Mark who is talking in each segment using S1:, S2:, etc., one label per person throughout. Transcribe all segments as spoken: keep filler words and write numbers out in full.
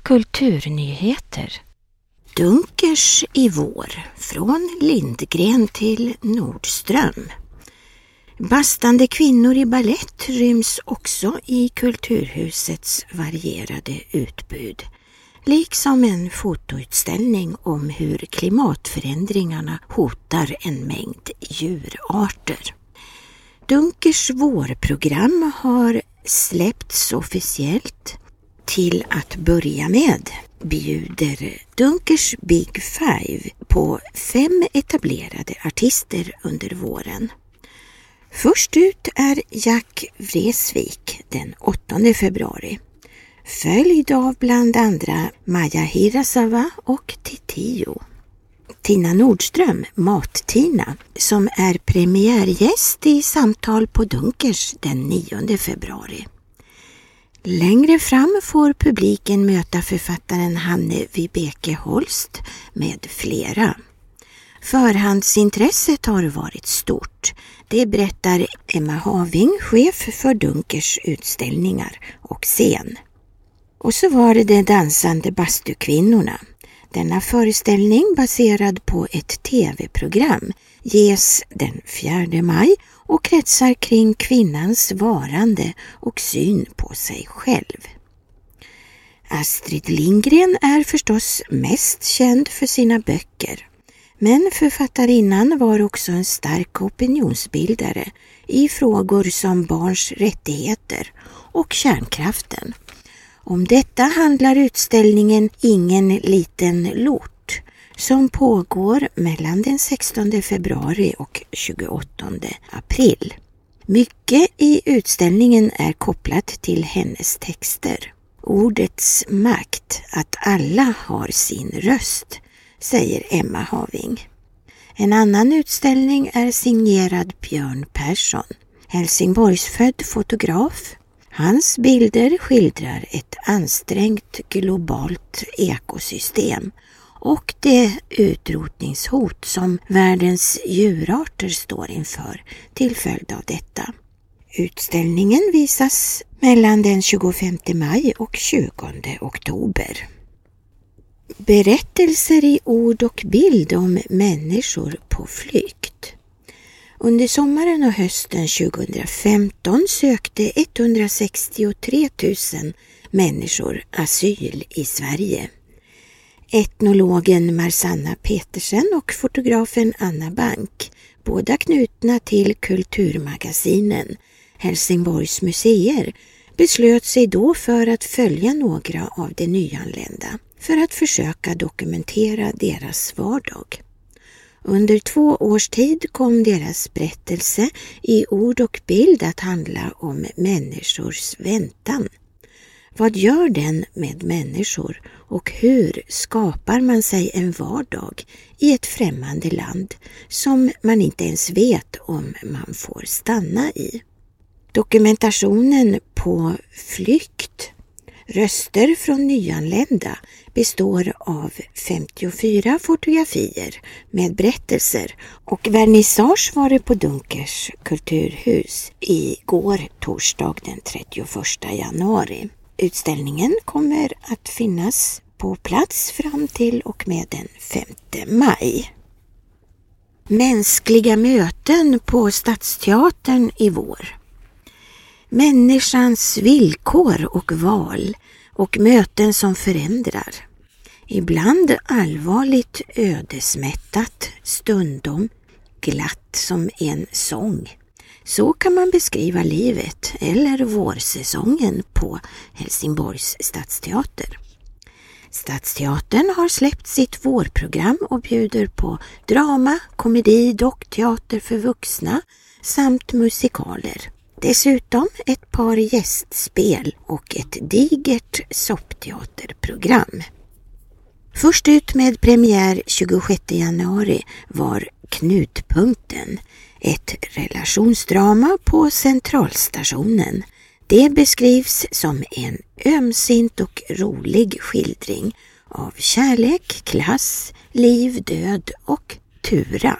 S1: Kulturnyheter.
S2: Dunkers i vår, från Lindgren till Nordström. Bastande kvinnor i ballett ryms också i Kulturhusets varierade utbud, liksom en fotoutställning om hur klimatförändringarna hotar en mängd djurarter. Dunkers vårprogram har släppts officiellt. Till att börja med bjuder Dunkers Big Five på fem etablerade artister under våren. Först ut är Jack Vreeswijk den åttonde februari, följd av bland andra Maja Hirasawa och Titiyo. Tina Nordström, Mat-Tina, som är premiärgäst i Samtal på Dunkers den nionde februari. Längre fram får publiken möta författaren Hanne Vibeke Holst med flera. Förhandsintresset har varit stort. Det berättar Emma Having, chef för Dunkers utställningar och scen. Och så var det de dansande bastukvinnorna. Denna föreställning, baserad på ett tv-program, ges den fjärde maj och kretsar kring kvinnans varande och syn på sig själv. Astrid Lindgren är förstås mest känd för sina böcker, men författarinnan var också en stark opinionsbildare i frågor som barns rättigheter och kärnkraften. Om detta handlar utställningen Ingen liten lort, som pågår mellan den sextonde februari och tjugoåttonde april. Mycket i utställningen är kopplat till hennes texter. Ordets makt, att alla har sin röst, säger Emma Having. En annan utställning är signerad Björn Persson, Helsingborgsfödd fotograf. Hans bilder skildrar ett ansträngt globalt ekosystem och det utrotningshot som världens djurarter står inför till följd av detta. Utställningen visas mellan den tjugofemte maj och tjugonde oktober. Berättelser i ord och bild om människor på flykt. Under sommaren och hösten tjugohundrafemton sökte etthundrasextiotre tusen människor asyl i Sverige. Etnologen Marsanna Petersen och fotografen Anna Bank, båda knutna till kulturmagasinen Helsingborgs museer, beslöt sig då för att följa några av de nyanlända för att försöka dokumentera deras vardag. Under två års tid kom deras berättelse i ord och bild att handla om människors väntan. Vad gör den med människor och hur skapar man sig en vardag i ett främmande land som man inte ens vet om man får stanna i? Dokumentationen På flykt, röster från nyanlända, består av femtiofyra fotografier med berättelser och vernissage var det på Dunkers kulturhus igår torsdag den trettioförsta januari. Utställningen kommer att finnas på plats fram till och med den femte maj. Mänskliga möten på Stadsteatern i vår. Människans villkor och val och möten som förändrar. Ibland allvarligt ödesmättat, stundom glatt som en sång. Så kan man beskriva livet eller vårsäsongen på Helsingborgs stadsteater. Stadsteatern har släppt sitt vårprogram och bjuder på drama, komedi, dockteater för vuxna samt musikaler. Dessutom ett par gästspel och ett digert soppteaterprogram. Först ut med premiär tjugosjätte januari var Knutpunkten, ett relationsdrama på Centralstationen. Det beskrivs som en ömsint och rolig skildring av kärlek, klass, liv, död och Tura.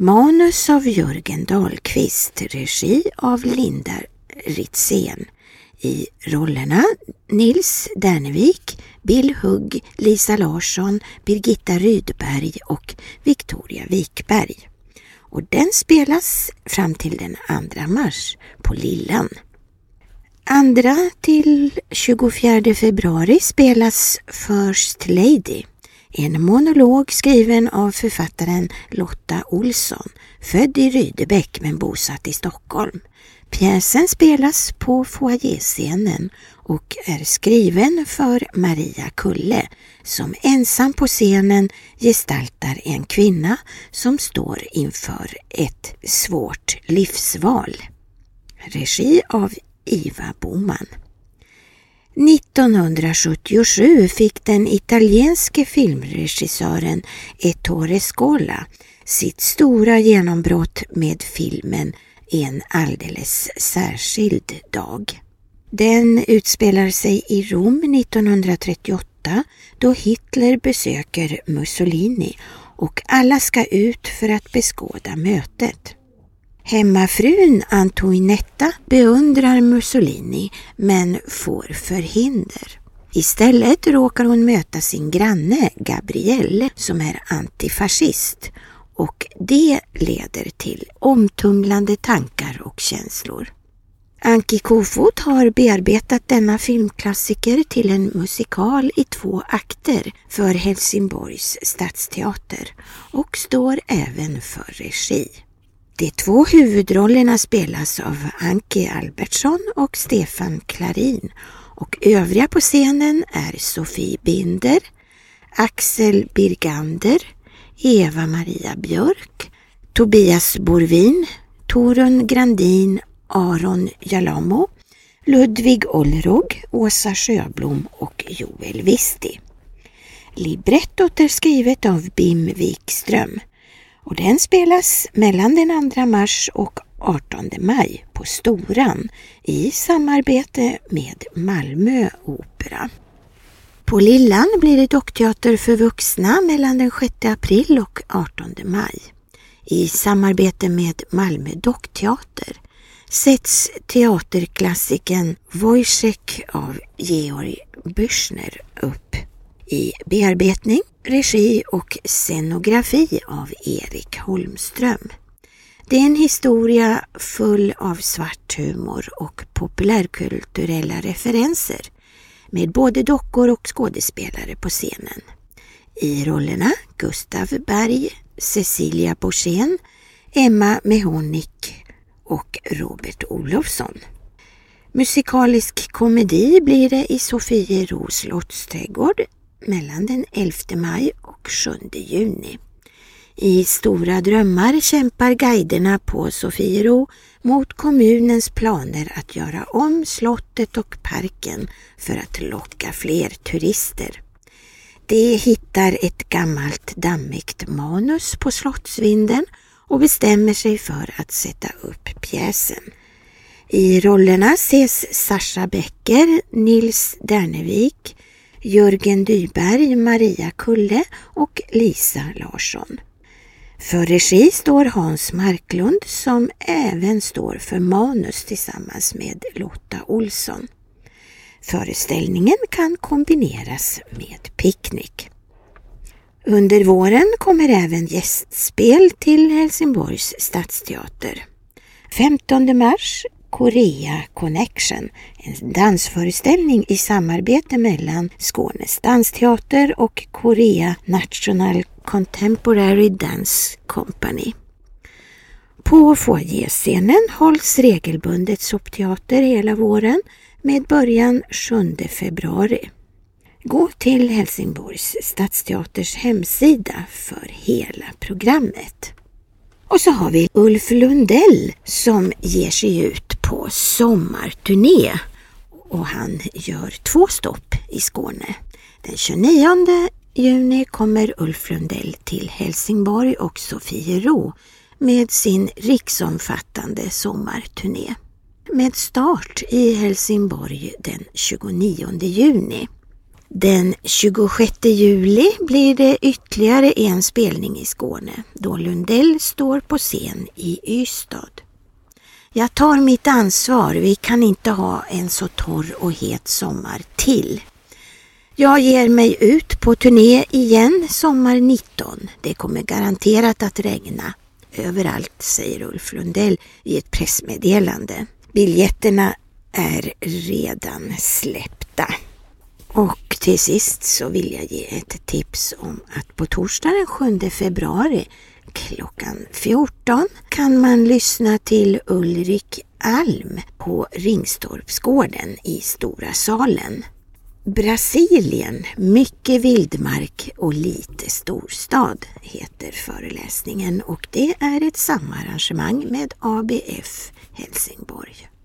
S2: Manus av Jörgen Dahlqvist, regi av Linda Ritzén. I rollerna Nils Dernevik, Bill Hugg, Lisa Larsson, Birgitta Rydberg och Victoria Wikberg. Och den spelas fram till den andra mars på Lillan. Andra till tjugofjärde februari spelas First Lady, en monolog skriven av författaren Lotta Olsson, född i Rydebäck men bosatt i Stockholm. Pjäsen spelas på foajéscenen och är skriven för Maria Kulle, som ensam på scenen gestaltar en kvinna som står inför ett svårt livsval. Regi av Iva Boman. nittonhundrasjuttiosju fick den italienske filmregissören Ettore Scola sitt stora genombrott med filmen En alldeles särskild dag. Den utspelar sig i Rom nittonhundratrettioåtta då Hitler besöker Mussolini och alla ska ut för att beskåda mötet. Hemmafrun Antoinetta beundrar Mussolini men får förhinder. Istället råkar hon möta sin granne Gabrielle som är antifascist, och det leder till omtumlande tankar och känslor. Anki Kofod har bearbetat denna filmklassiker till en musikal i två akter för Helsingborgs stadsteater och står även för regi. De två huvudrollerna spelas av Anki Albertsson och Stefan Klarin, och övriga på scenen är Sofie Binder, Axel Birgander, Eva-Maria Björk, Tobias Borvin, Torun Grandin, Aron Jalamo, Ludvig Olrog, Åsa Sjöblom och Joel Visti. Librettot är skrivet av Bim Wikström och den spelas mellan den andra mars och artonde maj på Storan i samarbete med Malmö Opera. På Lillan blir det dockteater för vuxna mellan den sjätte april och artonde maj. I samarbete med Malmö dockteater sätts teaterklassiken Wojciech av Georg Büchner upp i bearbetning, regi och scenografi av Erik Holmström. Det är en historia full av svart humor och populärkulturella referenser med både dockor och skådespelare på scenen. I rollerna Gustav Berg, Cecilia Borssén, Emma Mehonik och Robert Olofsson. Musikalisk komedi blir det i Sofiero slottsträdgård mellan den elfte maj och sjunde juni. I Stora drömmar kämpar guiderna på Sofiero mot kommunens planer att göra om slottet och parken för att locka fler turister. De hittar ett gammalt dammigt manus på slottsvinden och bestämmer sig för att sätta upp pjäsen. I rollerna ses Sascha Becker, Nils Dernevik, Jörgen Dyberg, Maria Kulle och Lisa Larsson. För regi står Hans Marklund som även står för manus tillsammans med Lotta Olsson. Föreställningen kan kombineras med picknick. Under våren kommer även gästspel till Helsingborgs stadsteater. femtonde mars Korea Connection, en dansföreställning i samarbete mellan Skånes dansteater och Korea National Contemporary Dance Company. På foajéscenen hålls regelbundet soppteater hela våren med början sjunde februari. Gå till Helsingborgs stadsteaters hemsida för hela programmet. Och så har vi Ulf Lundell som ger sig ut på sommarturné och han gör två stopp i Skåne. Den tjugonionde juni kommer Ulf Lundell till Helsingborg och Sofiero med sin riksomfattande sommarturné. Med start i Helsingborg den tjugonionde juni. Den tjugosjätte juli blir det ytterligare en spelning i Skåne då Lundell står på scen i Ystad. Jag tar mitt ansvar, vi kan inte ha en så torr och het sommar till. Jag ger mig ut på turné igen sommar nitton. Det kommer garanterat att regna överallt, säger Ulf Lundell i ett pressmeddelande. Biljetterna är redan släppta. Och till sist så vill jag ge ett tips om att på torsdag den sjunde februari klockan fjorton kan man lyssna till Ulrik Alm på Ringstorpsgården i Stora salen. Brasilien, mycket vildmark och lite storstad heter föreläsningen och det är ett samarrangemang med A B F Helsingborg.